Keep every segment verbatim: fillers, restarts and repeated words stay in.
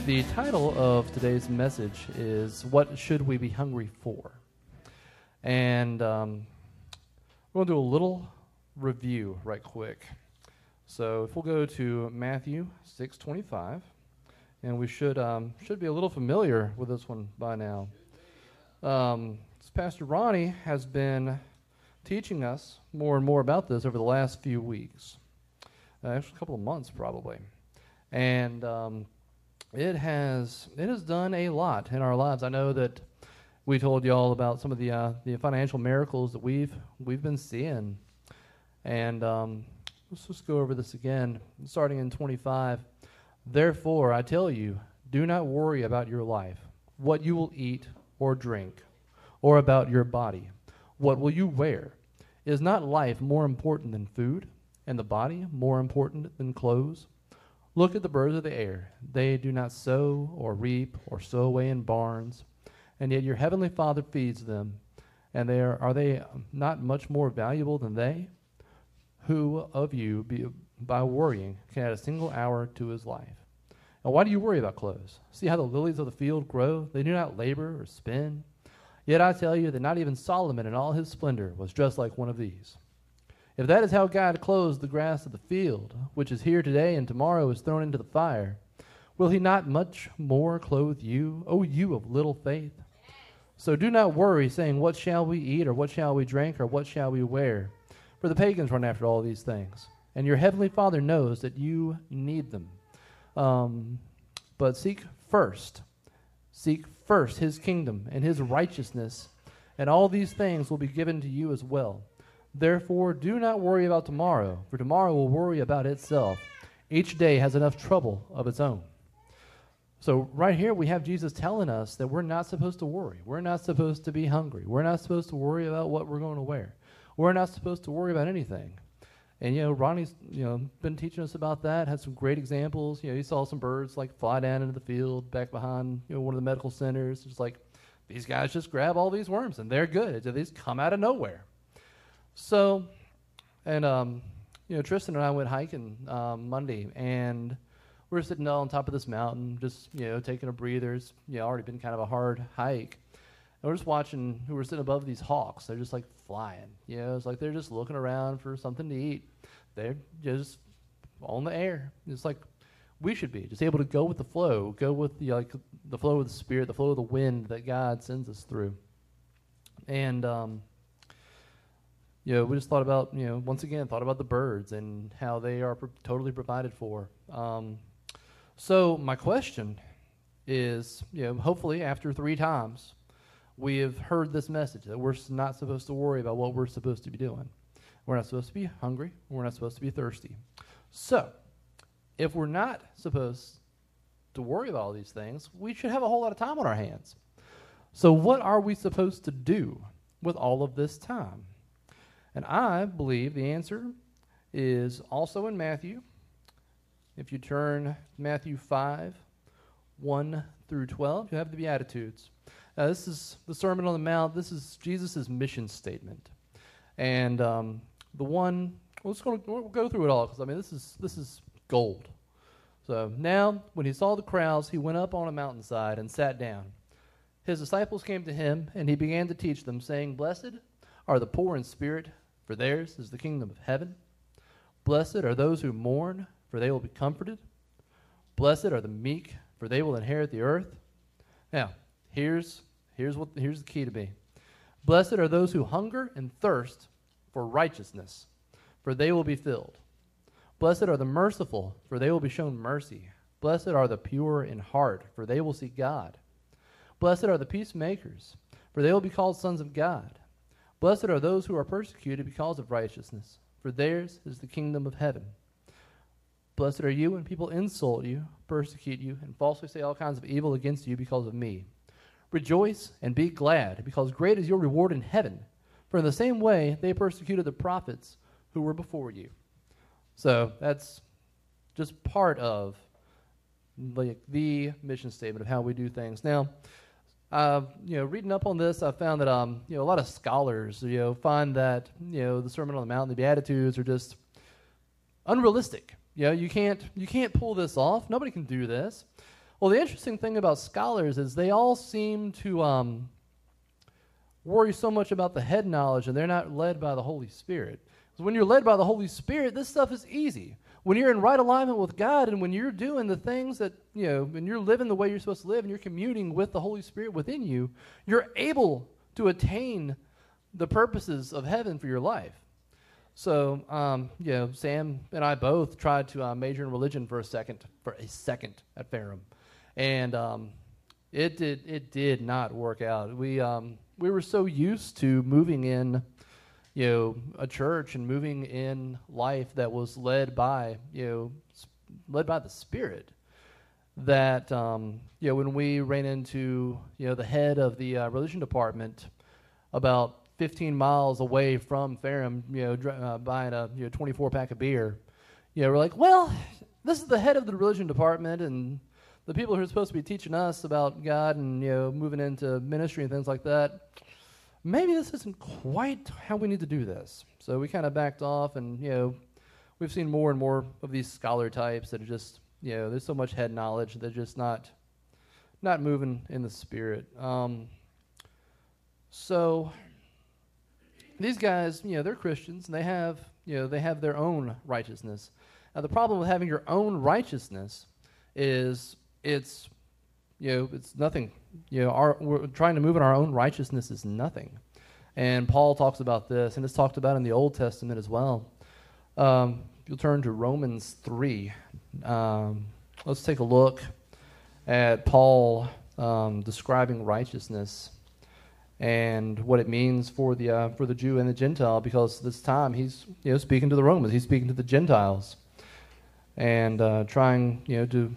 The title of today's message is What Should We Be Hungry For? And um, we're going to do a little review right quick. So if we'll go to Matthew six twenty-five, and we should um, should be a little familiar with this one by now. Um, Pastor Ronnie has been teaching us more and more about this over the last few weeks, uh, actually a couple of months probably, and um, it has it has done a lot in our lives. I know that we told you all about some of the uh, the financial miracles that we've we've been seeing, and um, let's just go over this again, starting in twenty-five. Therefore, I tell you, do not worry about your life, what you will eat or drink, or about your body, what will you wear? Is not life more important than food, and the body more important than clothes? Look at the birds of the air. They do not sow or reap or sow away in barns, and yet your heavenly Father feeds them. And they are, are they not much more valuable than they? Who of you, be, by worrying, can add a single hour to his life? And why do you worry about clothes? See how the lilies of the field grow? They do not labor or spin. Yet I tell you that not even Solomon in all his splendor was dressed like one of these. If that is how God clothes the grass of the field, which is here today and tomorrow is thrown into the fire, will he not much more clothe you, O you of little faith? So do not worry, saying, what shall we eat, or what shall we drink, or what shall we wear? For the pagans run after all these things, and your heavenly Father knows that you need them. Um, but seek first, seek first his kingdom and his righteousness, and all these things will be given to you as well. Therefore, do not worry about tomorrow, for tomorrow will worry about itself. Each day has enough trouble of its own. So right here we have Jesus telling us that we're not supposed to worry. We're not supposed to be hungry. We're not supposed to worry about what we're going to wear. We're not supposed to worry about anything. And, you know, Ronnie's, you know, been teaching us about that, had some great examples. You know, he saw some birds, like, fly down into the field back behind, you know, one of the medical centers. It's like, these guys just grab all these worms, and they're good. They just come out of nowhere. So, and, um, you know, Tristan and I went hiking um, Monday, and we were sitting on top of this mountain, just, you know, taking a breather. It's, you know, already been kind of a hard hike. And we're just watching, we were sitting above these hawks. They're just, like, flying. You know, it's like they're just looking around for something to eat. They're just on the air. It's like we should be, just able to go with the flow, go with the, like, the flow of the Spirit, the flow of the wind that God sends us through. And, um, you know, we just thought about, you know, once again, thought about the birds and how they are pro- totally provided for. Um, so my question is, you know, hopefully after three times, we have heard this message that we're not supposed to worry about what we're supposed to be doing. We're not supposed to be hungry. We're not supposed to be thirsty. So if we're not supposed to worry about all these things, we should have a whole lot of time on our hands. So what are we supposed to do with all of this time? And I believe the answer is also in Matthew. If you turn Matthew five, one through twelve, you have the Beatitudes. Now, this is the Sermon on the Mount. This is Jesus' mission statement. And um, the one, we're just going to we'll go through it all, because, I mean, this is this is gold. So now, when he saw the crowds, he went up on a mountainside and sat down. His disciples came to him, and he began to teach them, saying, Blessed are the poor in spirit, for theirs is the kingdom of heaven. Blessed are those who mourn, for they will be comforted. Blessed are the meek, for they will inherit the earth. Now, here's here's what here's the key to me. Blessed are those who hunger and thirst for righteousness, for they will be filled. Blessed are the merciful, for they will be shown mercy. Blessed are the pure in heart, for they will see God. Blessed are the peacemakers, for they will be called sons of God. Blessed are those who are persecuted because of righteousness, for theirs is the kingdom of heaven. Blessed are you when people insult you, persecute you, and falsely say all kinds of evil against you because of me. Rejoice and be glad, because great is your reward in heaven. For in the same way they persecuted the prophets who were before you. So that's just part of like the mission statement of how we do things. Now, uh, you know, reading up on this, I found that um, you know, a lot of scholars, you know, find that you know the Sermon on the Mount and the Beatitudes are just unrealistic. You know, you can't you can't pull this off. Nobody can do this. Well, the interesting thing about scholars is they all seem to um, worry so much about the head knowledge, and they're not led by the Holy Spirit. Because when you're led by the Holy Spirit, this stuff is easy. When you're in right alignment with God, and when you're doing the things that, you know, when you're living the way you're supposed to live, and you're communing with the Holy Spirit within you, you're able to attain the purposes of heaven for your life. So, um, you know, Sam and I both tried to uh, major in religion for a second, for a second at Ferrum, and um, it did it did not work out. We um, we were so used to moving in, you know, a church and moving in life that was led by, you know, led by the Spirit, that, um, you know, when we ran into, you know, the head of the uh, religion department about fifteen miles away from Ferrum, you know, dr- uh, buying a, you know, twenty-four pack of beer, you know, we're like, well, this is the head of the religion department, and the people who are supposed to be teaching us about God and, you know, moving into ministry and things like that, maybe this isn't quite how we need to do this. So we kind of backed off, and, you know, we've seen more and more of these scholar types that are just, you know, there's so much head knowledge, they're just not not moving in the Spirit. Um, so these guys, you know, they're Christians, and they have, you know, they have their own righteousness. Now, the problem with having your own righteousness is it's, you know, it's nothing. You know, our, we're trying to move in our own righteousness is nothing. And Paul talks about this, and it's talked about in the Old Testament as well. Um, if you'll turn to Romans three, um, let's take a look at Paul um, describing righteousness and what it means for the uh, for the Jew and the Gentile, because this time he's, you know, speaking to the Romans, he's speaking to the Gentiles, and uh, trying, you know, to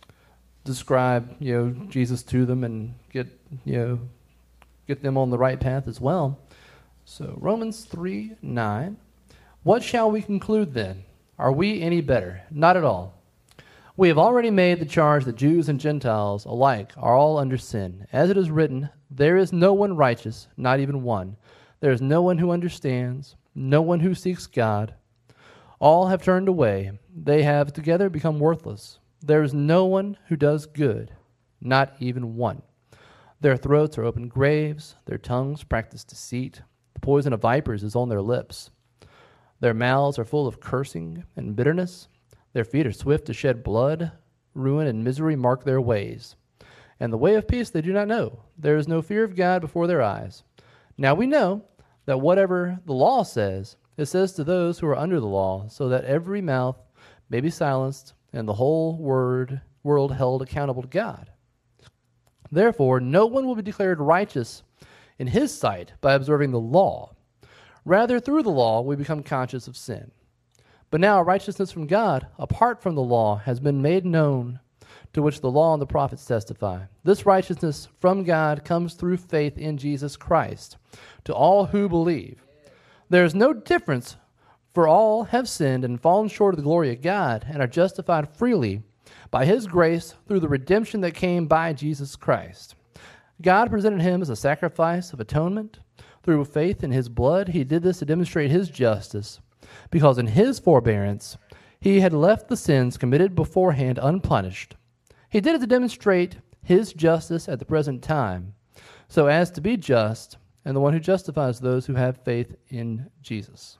describe, you know, Jesus to them and get, you know, get them on the right path as well. So Romans three nine, what shall we conclude then? Are we any better? Not at all. We have already made the charge that Jews and Gentiles alike are all under sin. As it is written, there is no one righteous, not even one. There is no one who understands, no one who seeks God. All have turned away. They have together become worthless. There is no one who does good, not even one. Their throats are open graves. Their tongues practice deceit. The poison of vipers is on their lips. Their mouths are full of cursing and bitterness. Their feet are swift to shed blood. Ruin and misery mark their ways. And the way of peace they do not know. There is no fear of God before their eyes. Now we know that whatever the law says, it says to those who are under the law, so that every mouth may be silenced and the whole word, world held accountable to God. Therefore, no one will be declared righteous in his sight by observing the law. Rather, through the law, we become conscious of sin. But now righteousness from God, apart from the law, has been made known, to which the law and the prophets testify. This righteousness from God comes through faith in Jesus Christ, to all who believe. There is no difference, for all have sinned and fallen short of the glory of God, and are justified freely by his grace through the redemption that came by Jesus Christ. God presented him as a sacrifice of atonement. Through faith in his blood, he did this to demonstrate his justice, because in his forbearance he had left the sins committed beforehand unpunished. He did it to demonstrate his justice at the present time, so as to be just and the one who justifies those who have faith in Jesus.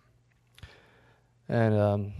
And um,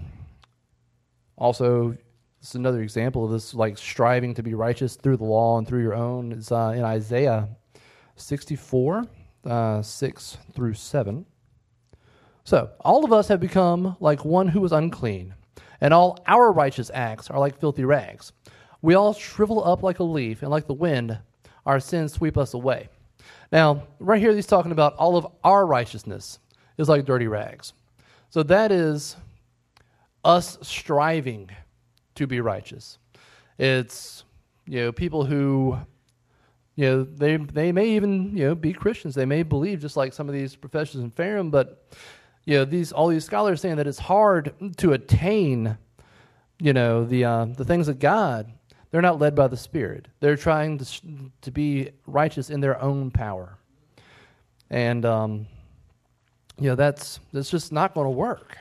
also, this is another example of this, like striving to be righteous through the law and through your own. It's uh, in Isaiah sixty-four, uh, six through seven. So, all of us have become like one who is unclean, and all our righteous acts are like filthy rags. We all shrivel up like a leaf, and like the wind, our sins sweep us away. Now, right here, he's talking about all of our righteousness is like dirty rags. So that is us striving to be righteous. It's, you know, people who, you know, they they may even, you know, be Christians. They may believe just like some of these professors in Ferrum, but, you know, these all these scholars saying that it's hard to attain, you know, the uh, the things of God. They're not led by the Spirit. They're trying to to be righteous in their own power, and um, you know that's that's just not going to work.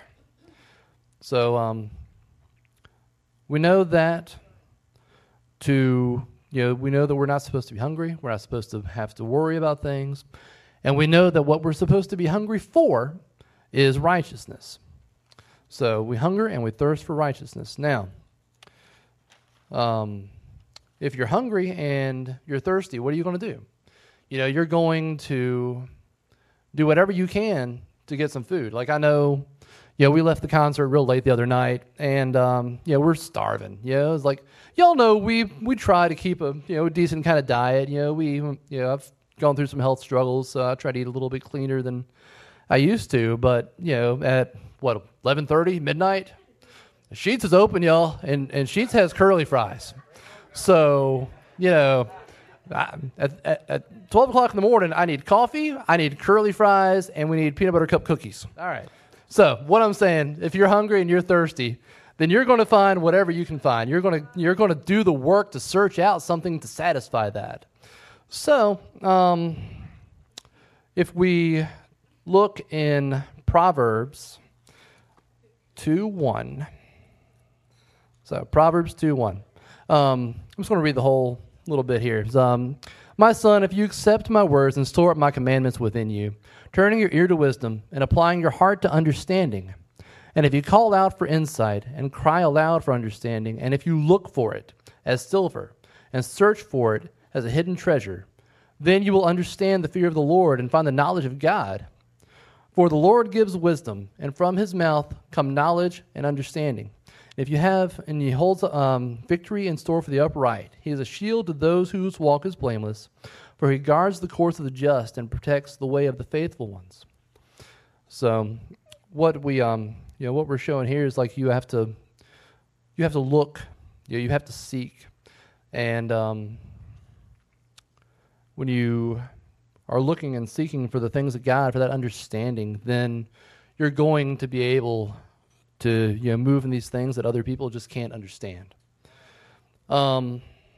So um, we know that to you know, we know that we're not supposed to be hungry. We're not supposed to have to worry about things. And we know that what we're supposed to be hungry for is righteousness. So we hunger and we thirst for righteousness. Now, um, if you're hungry and you're thirsty, what are you going to do? You know, you're going to do whatever you can to get some food. Like I know, you know, we left the concert real late the other night, and um, you know, we're starving. You know, it's like y'all know we we try to keep a you know a decent kind of diet. You know, we you know I've gone through some health struggles, so I try to eat a little bit cleaner than I used to. But you know, at what eleven thirty midnight, Sheetz is open, y'all, and and Sheetz has curly fries. So you know. I, at, at, at twelve o'clock in the morning, I need coffee, I need curly fries, and we need peanut butter cup cookies. All right. So what I'm saying, if you're hungry and you're thirsty, then you're going to find whatever you can find. You're going to you're going to do the work to search out something to satisfy that. So um, if we look in Proverbs two one, so Proverbs two one, um, I'm just going to read the whole little bit here. Um, my son, if you accept my words and store up my commandments within you, turning your ear to wisdom and applying your heart to understanding, and if you call out for insight and cry aloud for understanding, and if you look for it as silver and search for it as a hidden treasure, then you will understand the fear of the Lord and find the knowledge of God. For the Lord gives wisdom, and from his mouth come knowledge and understanding. If you have, and he holds um, victory in store for the upright. He is a shield to those whose walk is blameless, for he guards the course of the just and protects the way of the faithful ones. So, what we, um, you know, what we're showing here is like you have to, you have to look, you know, you have to seek, and um, when you are looking and seeking for the things of God, for that understanding, then you're going to be able to you know move in these things that other people just can't understand. Um,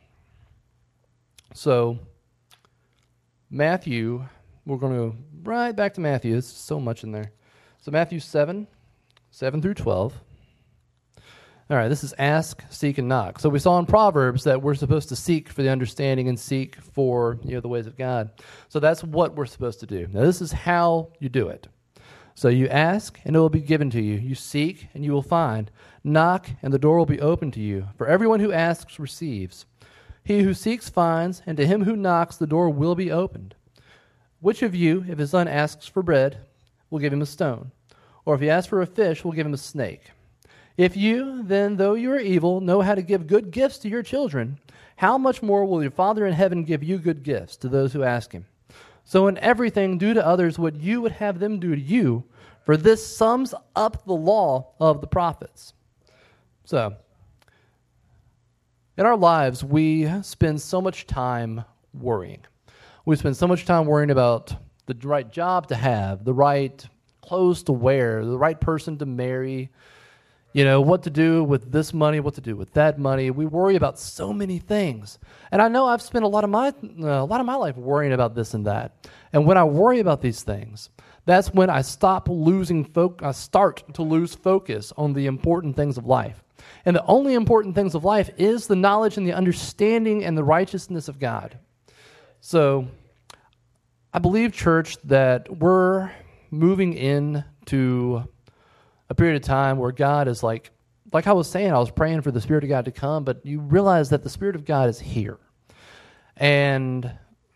so Matthew, we're going to right back to Matthew. There's so much in there. So Matthew seven, seven through twelve. All right, this is ask, seek, and knock. So we saw in Proverbs that we're supposed to seek for the understanding and seek for you know the ways of God. So that's what we're supposed to do. Now this is how you do it. So you ask, and it will be given to you. You seek, and you will find. Knock, and the door will be opened to you. For everyone who asks receives. He who seeks finds, and to him who knocks the door will be opened. Which of you, if his son asks for bread, will give him a stone? Or if he asks for a fish, will give him a snake? If you, then, though you are evil, know how to give good gifts to your children, how much more will your Father in heaven give you good gifts to those who ask him? So in everything, do to others what you would have them do to you, for this sums up the law of the prophets. So, in our lives, we spend so much time worrying. We spend so much time worrying about the right job to have, the right clothes to wear, the right person to marry, you know, what to do with this money, what to do with that money. We worry about so many things. And I know I've spent a lot of my uh, a lot of my life worrying about this and that. And when I worry about these things, that's when I stop losing fo- I start to lose focus on the important things of life. And the only important things of life is the knowledge and the understanding and the righteousness of God. So I believe, church, that we're moving into a period of time where God is like, like I was saying, I was praying for the Spirit of God to come, but you realize that the Spirit of God is here. And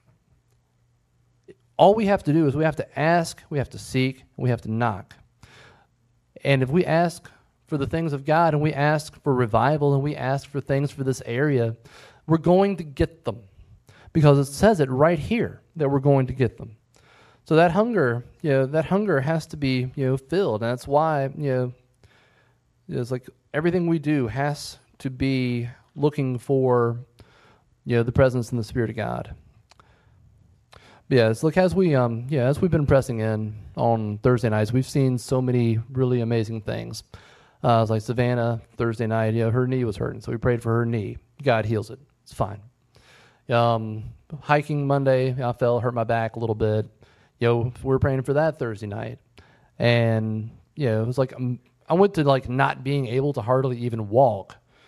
all we have to do is we have to ask, we have to seek, and we have to knock. And if we ask for the things of God, and we ask for revival, and we ask for things for this area, we're going to get them. Because it says it right here that we're going to get them. So that hunger, you know, that hunger has to be, you know, filled. And that's why, you know, it's like everything we do has to be looking for, you know, the presence and the Spirit of God. But yeah, it's like as we, um, yeah, as we've been pressing in on Thursday nights, we've seen so many really amazing things. Uh, it's like Savannah Thursday night, you know, her knee was hurting, so we prayed for her knee. God heals it. It's fine. Um, hiking Monday, I fell, hurt my back a little bit. You know, we were praying for that Thursday night. And, you know, it was like, um, I went to like not being able to hardly even walk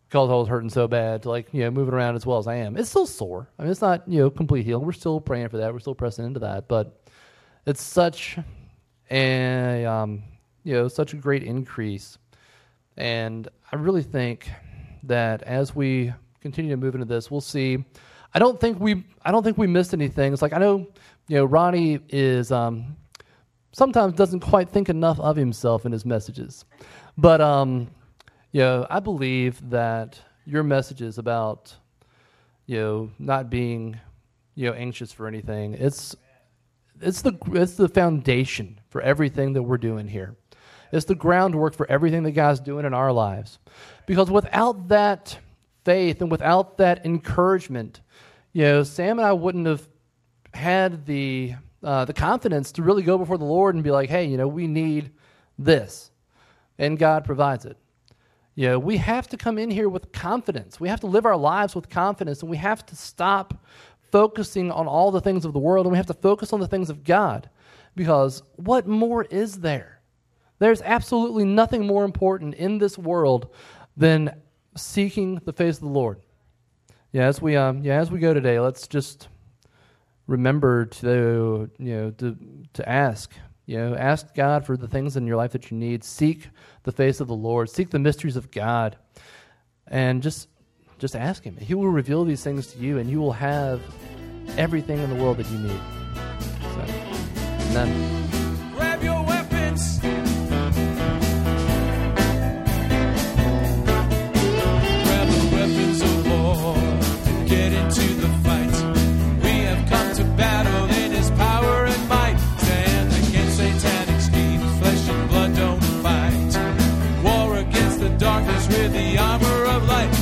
because I was hurting so bad to like, you know, moving around as well as I am. It's still sore. I mean, it's not, you know, complete healing. We're still praying for that. We're still pressing into that. But it's such a, um, you know, such a great increase. And I really think that as we continue to move into this, we'll see. I don't think we, I don't think we missed anything. It's like, I know, you know, Ronnie is, um, sometimes doesn't quite think enough of himself in his messages. But, um, you know, I believe that your messages about, you know, not being, you know, anxious for anything, it's it's the it's the foundation for everything that we're doing here. It's the groundwork for everything that God's doing in our lives. Because without that faith and without that encouragement, you know, Sam and I wouldn't have had the uh, the confidence to really go before the Lord and be like, hey, you know, we need this. And God provides it. You know, we have to come in here with confidence. We have to live our lives with confidence, and we have to stop focusing on all the things of the world, and we have to focus on the things of God. Because what more is there? There's absolutely nothing more important in this world than seeking the face of the Lord. Yeah, as we um, yeah, as we go today, let's just remember to you know to to ask. You know, ask God for the things in your life that you need. Seek the face of the Lord. Seek the mysteries of God. And just just ask Him. He will reveal these things to you, and you will have everything in the world that you need. So, amen. Grab your weapons. Grab the weapons of war and get into the fight. We have come to battle in His power and might. Satanic schemes, flesh and blood don't fight. War against the darkness with the armor of light.